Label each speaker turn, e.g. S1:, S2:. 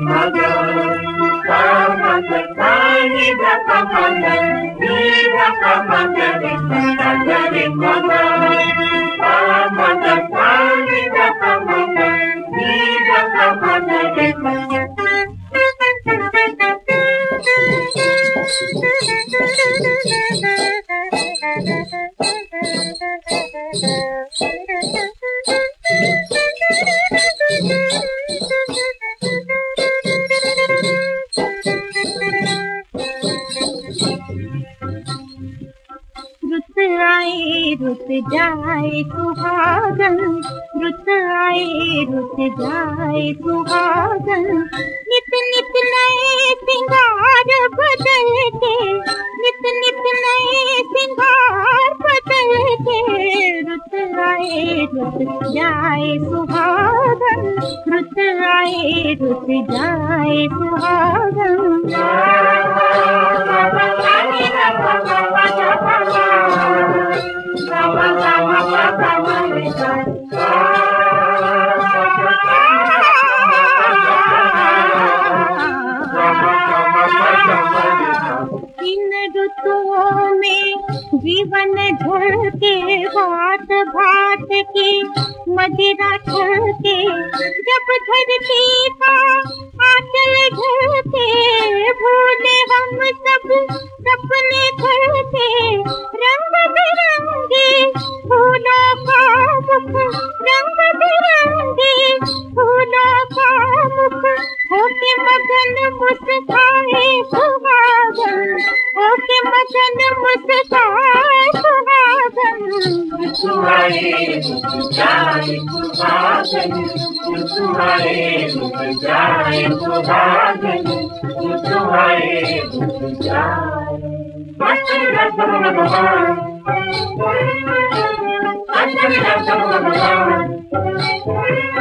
S1: रुत आए रुत जाए सुहागन, रुत आए रुत जाए सुहागन, नित नित नए सिंगार बदल के, नित नित नए सिंगार बदल के, रुत आए रुत जाए सुहागन, रुत आए रुत जाए सुहागन। इन ऋतुओं में जीवन झलके, बात बात की मदिरा छलके, जब धरती का आंचल ढलके, भूले हम सब सपने धलके, रंग बिरंगे फूलों का मुख, रंग बिरंगे फूलों का मुख, होके मगन मुस्काए सुहागन, होके मगन मुस्काए सुहागन।
S2: रुतुआए रुत जाए सुहागन, रुतुआए रुत जाए सुहागन, रुतुआए रुत जाए। Thank you.